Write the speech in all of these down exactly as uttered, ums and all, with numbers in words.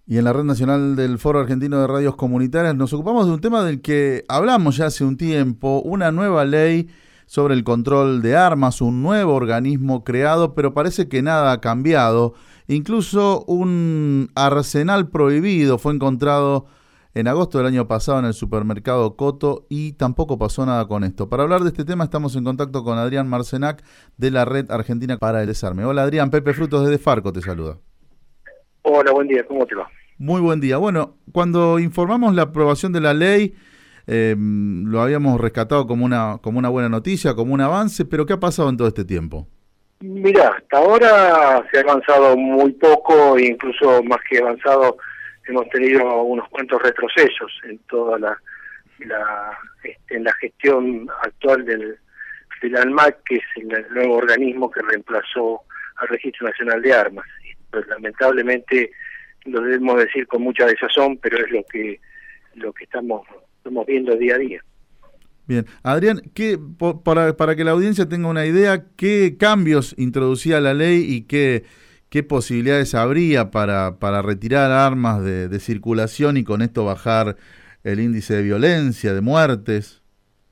Y en la Red Nacional del Foro Argentino de Radios Comunitarias nos ocupamos de un tema del que hablamos ya hace un tiempo, una nueva ley sobre el control de armas, un nuevo organismo creado, pero parece que nada ha cambiado. Incluso un arsenal prohibido fue encontrado en agosto del año pasado en el supermercado Coto y tampoco pasó nada con esto. Para hablar de este tema estamos en contacto con Adrián Marcenac de la Red Argentina para el Desarme. Hola Adrián, Pepe Frutos desde Farco te saluda. Hola, buen día, ¿cómo te va? Muy buen día. Bueno, cuando informamos la aprobación de la ley, eh, lo habíamos rescatado como una como una buena noticia, como un avance, pero ¿qué ha pasado en todo este tiempo? Mirá, hasta ahora se ha avanzado muy poco, e incluso más que avanzado, hemos tenido unos cuantos retrocesos en toda la, la en la gestión actual del, del ANMAT, que es el nuevo organismo que reemplazó al Registro Nacional de Armas. Pues, lamentablemente, lo debemos decir con mucha desazón, pero es lo que lo que estamos estamos viendo día a día. Bien, Adrián, ¿qué, para, para que la audiencia tenga una idea, ¿qué cambios introducía la ley y qué, qué posibilidades habría para, para retirar armas de, de circulación y con esto bajar el índice de violencia, de muertes?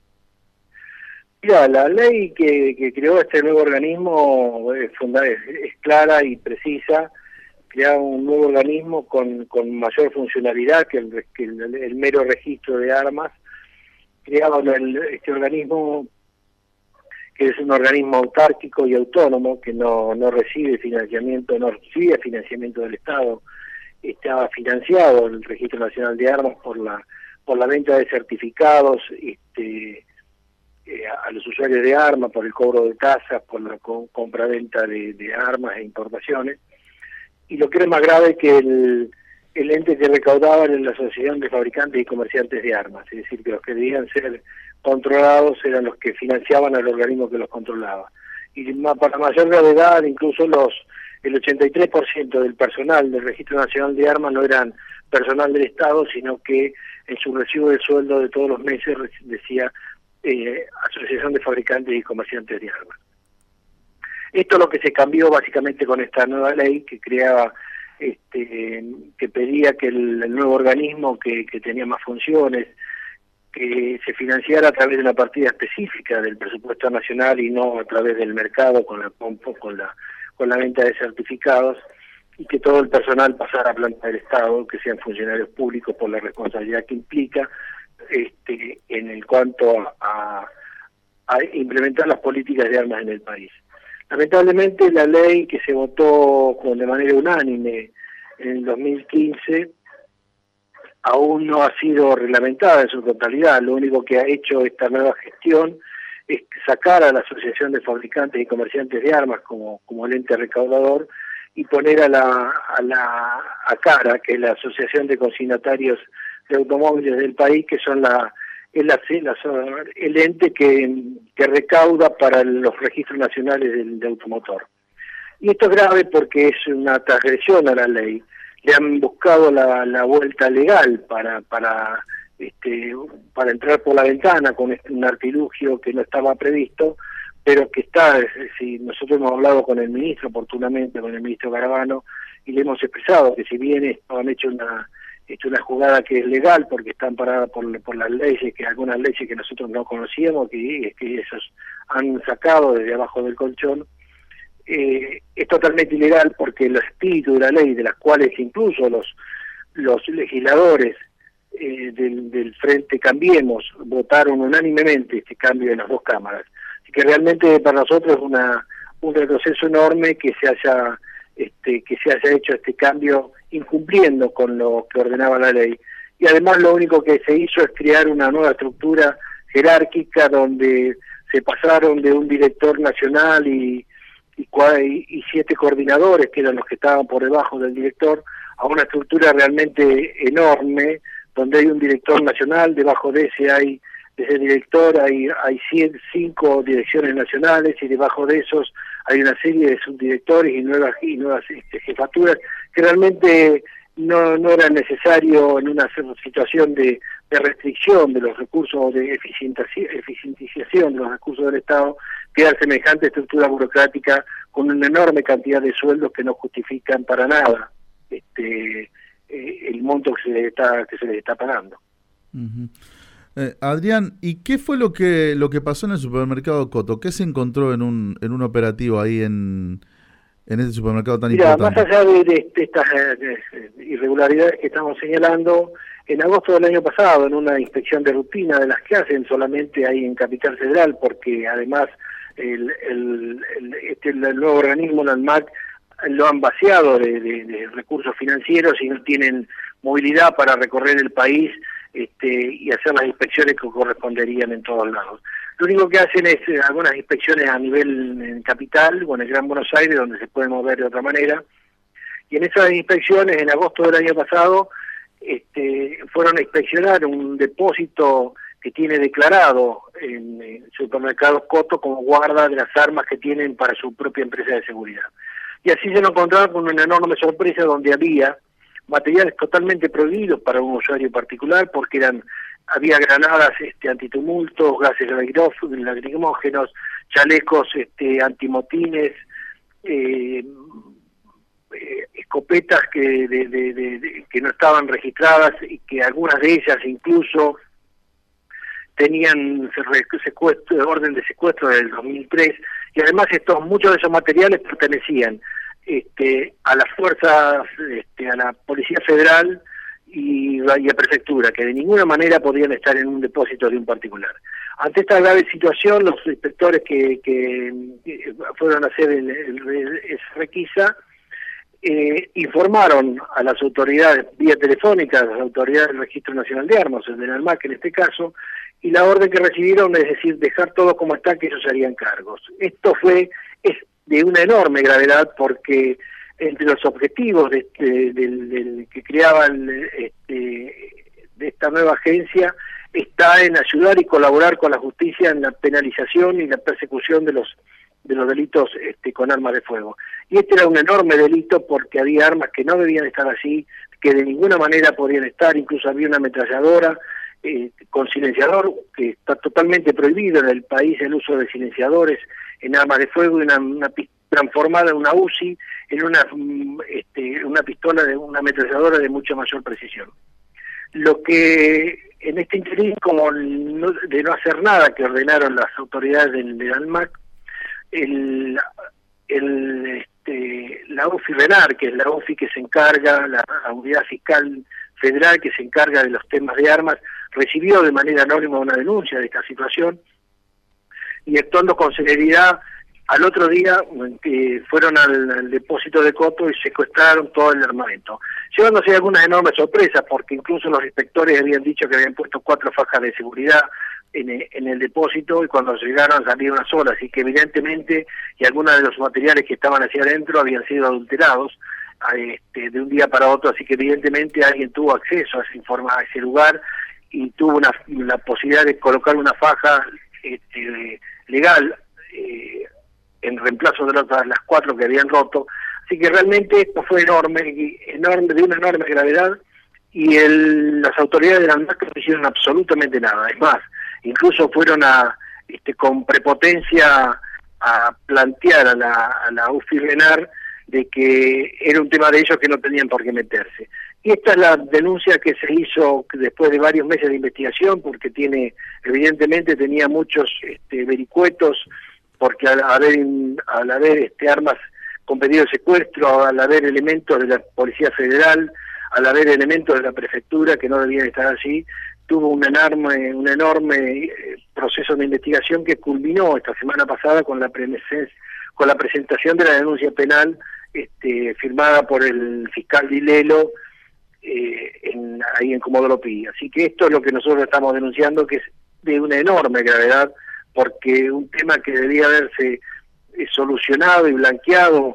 Mira, la ley que, que creó este nuevo organismo es, es, es clara y precisa. Crea un nuevo organismo con, con mayor funcionalidad que el, que el, el mero registro de armas. Creaba el, este organismo que es un organismo autárquico y autónomo, que no, no recibe financiamiento, no recibe financiamiento del Estado. Estaba financiado el Registro Nacional de Armas por la por la venta de certificados este, eh, a los usuarios de armas, por el cobro de tasas, por la co compra-venta de, de armas e importaciones. Y lo que era más grave que el, el ente que recaudaba era la Asociación de Fabricantes y Comerciantes de Armas, es decir, que los que debían ser controlados eran los que financiaban al organismo que los controlaba. Y para mayor gravedad, incluso los el ochenta y tres por ciento del personal del Registro Nacional de Armas no eran personal del Estado, sino que en su recibo de sueldo de todos los meses decía eh, Asociación de Fabricantes y Comerciantes de Armas. Esto es lo que se cambió básicamente con esta nueva ley que creaba, este, que pedía que el, el nuevo organismo que, que tenía más funciones, que se financiara a través de una partida específica del presupuesto nacional y no a través del mercado con la con la con la venta de certificados, y que todo el personal pasara a planta del Estado, que sean funcionarios públicos por la responsabilidad que implica, este, en el cuanto a, a implementar las políticas de armas en el país. Lamentablemente la ley que se votó con, de manera unánime en el dos mil quince aún no ha sido reglamentada en su totalidad. Lo único que ha hecho esta nueva gestión es sacar a la Asociación de Fabricantes y Comerciantes de Armas como, como el ente recaudador y poner a la a la a CARA, que es la Asociación de Consignatarios de Automóviles del país, que son la es la, la, el ente que, que recauda para los registros nacionales del, de automotor. Y esto es grave porque es una transgresión a la ley. Le han buscado la, la vuelta legal para para este para entrar por la ventana con este, un artilugio que no estaba previsto, pero que está, si nosotros hemos hablado con el ministro oportunamente, con el ministro Garabano, y le hemos expresado que si bien esto han hecho una hecho una jugada que es legal porque está amparada por, por las leyes, que algunas leyes que nosotros no conocíamos, que, que ellos han sacado desde abajo del colchón, eh, es totalmente ilegal porque el espíritu de la ley, de las cuales incluso los los legisladores eh, del, del Frente Cambiemos votaron unánimemente este cambio en las dos cámaras. Así que realmente para nosotros es una un retroceso enorme que se haya este que se haya hecho este cambio incumpliendo con lo que ordenaba la ley. Y además lo único que se hizo es crear una nueva estructura jerárquica donde se pasaron de un director nacional y, y, y siete coordinadores, que eran los que estaban por debajo del director, a una estructura realmente enorme, donde hay un director nacional, debajo de ese hay de ese director hay hay cien, cinco direcciones nacionales, y debajo de esos hay una serie de subdirectores y nuevas y nuevas este, jefaturas que realmente no no era necesario en una situación de, de restricción de los recursos, de eficientización de los recursos del Estado, crear semejante estructura burocrática con una enorme cantidad de sueldos que no justifican para nada este eh, monto que se les está, que se les está pagando. Uh-huh. Eh, Adrián, ¿y qué fue lo que lo que pasó en el supermercado Coto? ¿Qué se encontró en un en un operativo ahí en, en ese supermercado tan Mira, importante? más allá de, de, de estas eh, irregularidades que estamos señalando, en agosto del año pasado, en una inspección de rutina de las que hacen solamente ahí en Capital Federal, porque además el, el, el, este, el nuevo organismo, el ANMAC, lo han vaciado de, de, de recursos financieros y no tienen movilidad para recorrer el país este, y hacer las inspecciones que corresponderían en todos lados. Lo único que hacen es eh, algunas inspecciones a nivel en capital o en el Gran Buenos Aires, donde se puede mover de otra manera. Y en esas inspecciones, en agosto del año pasado, este, fueron a inspeccionar un depósito que tiene declarado en el supermercado Coto como guarda de las armas que tienen para su propia empresa de seguridad. Y así se lo encontraron con una enorme sorpresa donde había materiales totalmente prohibidos para un usuario particular, porque eran había granadas este, antitumultos, gases lacrimógenos, chalecos este, antimotines, eh, eh, escopetas que, de, de, de, de, que no estaban registradas y que algunas de ellas incluso tenían secuestro, orden de secuestro del dos mil tres, y además estos muchos de esos materiales pertenecían este, a las fuerzas, este, a la Policía Federal y, y a Prefectura, que de ninguna manera podían estar en un depósito de un particular. Ante esta grave situación, los inspectores que, que, que fueron a hacer el, el, el, esa requisa eh, informaron a las autoridades vía telefónica, a las autoridades del Registro Nacional de Armas, el del ANMAC en este caso, y la orden que recibieron es decir, dejar todo como está, que ellos harían cargos. Esto fue es de una enorme gravedad porque entre los objetivos de, de, de, de que creaban este, de esta nueva agencia está en ayudar y colaborar con la justicia en la penalización y la persecución de los de los delitos este, con armas de fuego. Y este era un enorme delito porque había armas que no debían estar así, que de ninguna manera podían estar, incluso había una ametralladora eh, con silenciador, que está totalmente prohibido en el país el uso de silenciadores en armas de fuego, y una, una transformada en una U C I, en una, este, una pistola, de una ametralladora de mucha mayor precisión. Lo que en este interín, como no, de no hacer nada que ordenaron las autoridades del, del ANMAC, el, el, este, la U F I RENAR, que es la U F I que se encarga, la Unidad Fiscal Federal que se encarga de los temas de armas, recibió de manera anónima una denuncia de esta situación y actuando con celeridad, al otro día eh, fueron al, al depósito de Coto y secuestraron todo el armamento, llevándose algunas enormes sorpresas, porque incluso los inspectores habían dicho que habían puesto cuatro fajas de seguridad en el, en el depósito y cuando llegaron salía una sola, así que evidentemente, y algunos de los materiales que estaban hacia adentro habían sido adulterados a este, de un día para otro, así que evidentemente alguien tuvo acceso a ese, informa, a ese lugar y tuvo una, la posibilidad de colocar una faja este, legal eh, en reemplazo de las, las cuatro que habían roto. Así que realmente esto fue enorme, enorme de una enorme gravedad, y el, las autoridades de la ANMAC no hicieron absolutamente nada. Es más, incluso fueron a este, con prepotencia a plantear a la, a la U F I RENAR de que era un tema de ellos que no tenían por qué meterse. Y esta es la denuncia que se hizo después de varios meses de investigación, porque tiene, evidentemente tenía muchos este, vericuetos, porque al haber, al haber este, armas con pedido de secuestro, al haber elementos de la Policía Federal, al haber elementos de la Prefectura que no debían estar así, tuvo un enorme, un enorme proceso de investigación que culminó esta semana pasada con la, con la presentación de la denuncia penal este, firmada por el fiscal Dilelo eh, en, ahí en Comodoro Pi. Así que esto es lo que nosotros estamos denunciando, que es de una enorme gravedad, porque un tema que debía haberse eh, solucionado y blanqueado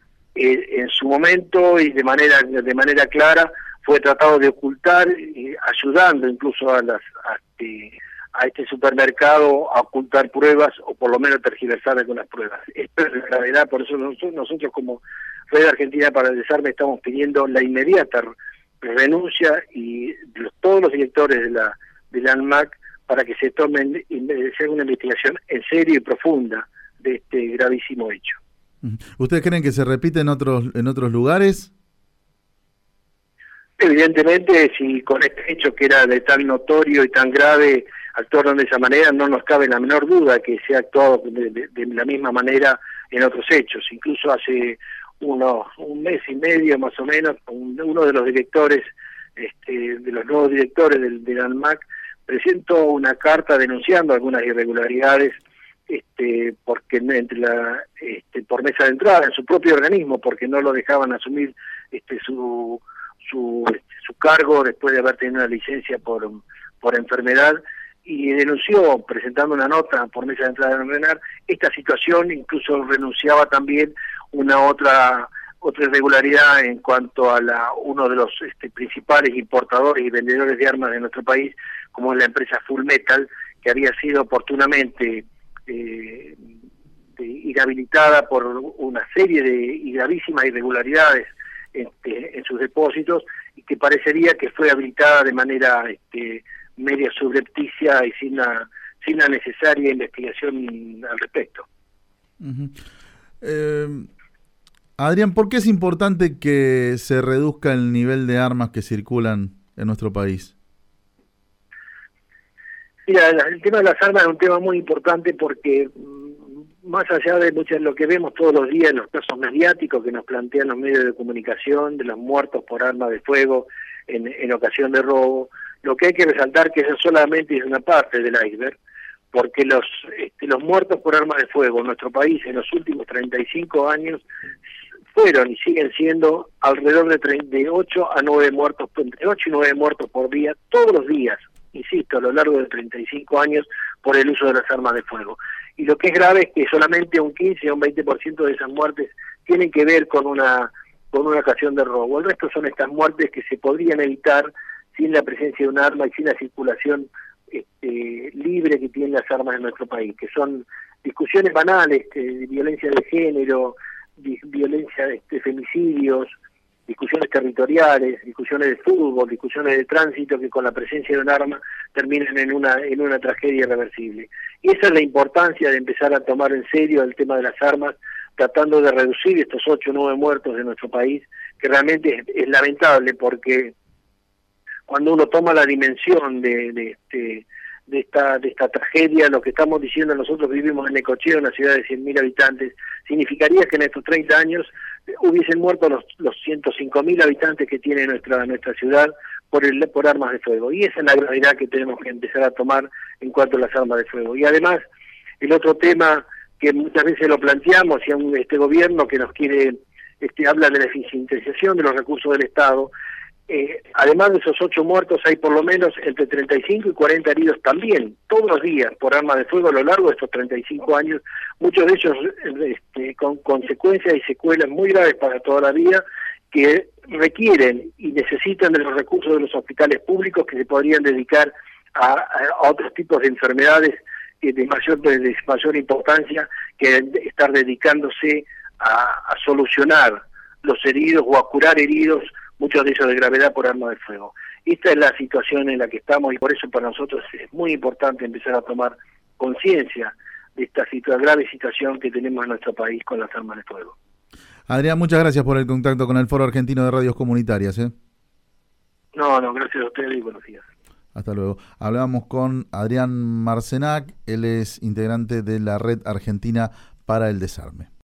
eh, en su momento y de manera de manera clara fue tratado de ocultar, eh, ayudando incluso a las a este, a este supermercado a ocultar pruebas o por lo menos tergiversar algunas pruebas. Esto es la gravedad, por eso nosotros, nosotros como Red Argentina para el Desarme estamos pidiendo la inmediata renuncia y de los, todos los directores de la del ANMAC para que se tomen se haga una investigación en serio y profunda de este gravísimo hecho. ¿Ustedes creen que se repite en otros en otros lugares? Evidentemente, si con este hecho que era de tan notorio y tan grave actuaron de esa manera, no nos cabe la menor duda que se ha actuado de, de, de la misma manera en otros hechos. Incluso hace unos un mes y medio más o menos, un, uno de los directores, este, de los nuevos directores del, del ANMAC, presentó una carta denunciando algunas irregularidades este, porque entre la, este, por mesa de entrada en su propio organismo, porque no lo dejaban asumir este, su su, su cargo después de haber tenido una licencia por, por enfermedad, y denunció, presentando una nota por mesa de entrada en RENAR, esta situación. Incluso renunciaba también una otra otra irregularidad en cuanto a la uno de los este, principales importadores y vendedores de armas de nuestro país, como es la empresa Full Metal, que había sido oportunamente eh, de, inhabilitada por una serie de y gravísimas irregularidades Este, en sus depósitos, y que parecería que fue habilitada de manera este, media subrepticia y sin la, sin la necesaria investigación al respecto. Uh-huh. eh, Adrián, ¿por qué es importante que se reduzca el nivel de armas que circulan en nuestro país? Mira, el tema de las armas es un tema muy importante porque más allá de mucho de lo que vemos todos los días en los casos mediáticos que nos plantean los medios de comunicación, de los muertos por arma de fuego en, en ocasión de robo, lo que hay que resaltar que eso solamente es una parte del iceberg, porque los este, los muertos por arma de fuego en nuestro país en los últimos treinta y cinco años fueron y siguen siendo alrededor de, de ocho a nueve muertos, entre ocho y nueve muertos por día, todos los días, insisto, a lo largo de treinta y cinco años por el uso de las armas de fuego. Y lo que es grave es que solamente un quince o un veinte por ciento de esas muertes tienen que ver con una con una ocasión de robo. El resto son estas muertes que se podrían evitar sin la presencia de un arma y sin la circulación este, libre que tienen las armas en nuestro país, que son discusiones banales, este, de violencia de género, de violencia de este, femicidios, discusiones territoriales, discusiones de fútbol, discusiones de tránsito, que con la presencia de un arma terminan en una en una tragedia irreversible. Y esa es la importancia de empezar a tomar en serio el tema de las armas, tratando de reducir estos ocho o nueve muertos de nuestro país, que realmente es, es lamentable, porque cuando uno toma la dimensión de, de este de esta de esta tragedia, lo que estamos diciendo, nosotros vivimos en Necochea, una ciudad de cien mil habitantes, significaría que en estos treinta años hubiesen muerto los los ciento cinco mil habitantes que tiene nuestra nuestra ciudad por el por armas de fuego. Y esa es la gravedad que tenemos que empezar a tomar en cuanto a las armas de fuego. Y además, el otro tema que muchas veces lo planteamos, y aún este gobierno que nos quiere este habla de la eficientización de los recursos del Estado. Eh, además de esos ocho muertos, hay por lo menos entre treinta y cinco y cuarenta heridos también, todos los días, por armas de fuego a lo largo de estos treinta y cinco años, muchos de ellos este, con consecuencias y secuelas muy graves para toda la vida, que requieren y necesitan de los recursos de los hospitales públicos, que se podrían dedicar a, a otros tipos de enfermedades de mayor, de mayor importancia, que estar dedicándose a, a solucionar los heridos o a curar heridos, muchos de ellos de gravedad por arma de fuego. Esta es la situación en la que estamos, y por eso para nosotros es muy importante empezar a tomar conciencia de esta situa- grave situación que tenemos en nuestro país con las armas de fuego. Adrián, muchas gracias por el contacto con el Foro Argentino de Radios Comunitarias. ¿eh? No, no, gracias a ustedes y buenos días. Hasta luego. Hablábamos con Adrián Marcenac, él es integrante de la Red Argentina para el Desarme.